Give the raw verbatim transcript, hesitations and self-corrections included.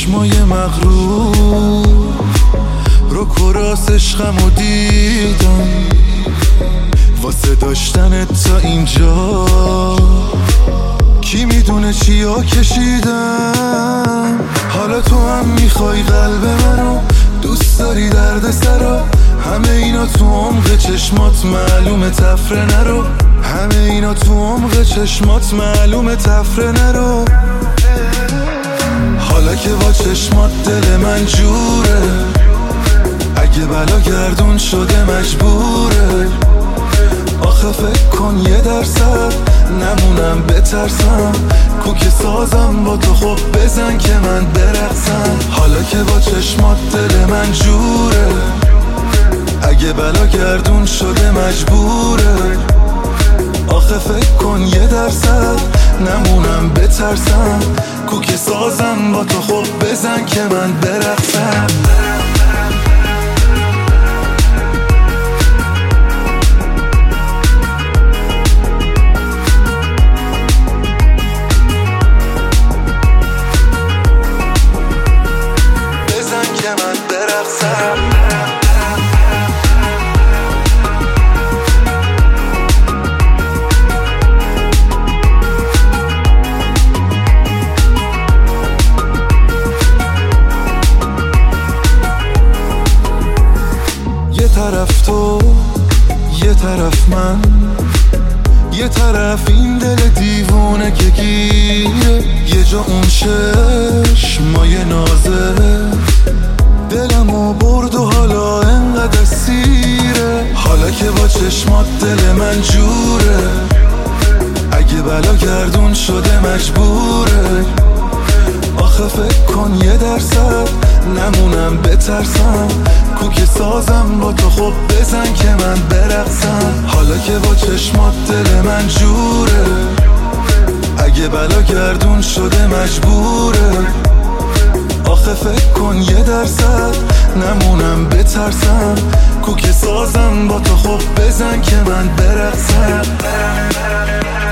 چشمای مغرور رو کراس عشقمو دیدم واسه داشتن تا اینجا کی میدونه چیا کشیدم. حالا تو هم میخوای قلب منو، دوست داری درد سرا، همه اینا تو عمق چشمات معلومه تفره نرو، همه اینا تو عمق چشمات معلومه تفره نرو. حالا که با چشمات دل من جوره، اگه بلا گردون شده مجبوره. آخه فکر کن یه درصد نمونم بترسم، کوک سازم با تو خب بزن که من برقصم. حالا که با چشمات دل من جوره، اگه بلا گردون شده مجبوره. آخه فکر کن یه درصد نمونم بترسم، کوک سازم با تو خب بزن که من برقصم. یه طرف تو، یه طرف من، یه طرف این دل دیوونه که گیره، یه جا اون چشمای نازه دلمو برد و حالا انقدر سیره. حالا که با چشمات دل من جوره، اگه بلا گردون شده مجبوره. آخه فکر کن یه درصد نمونم بترسم، کوک سازم با تو خب بزن که من برقصم. حالا که با چشمات دل من جوره، اگه بلا گردون شده مجبوره. آخه فکر کن یه درصد نمونم بترسم، کوک سازم با تو خب بزن که من برقصم.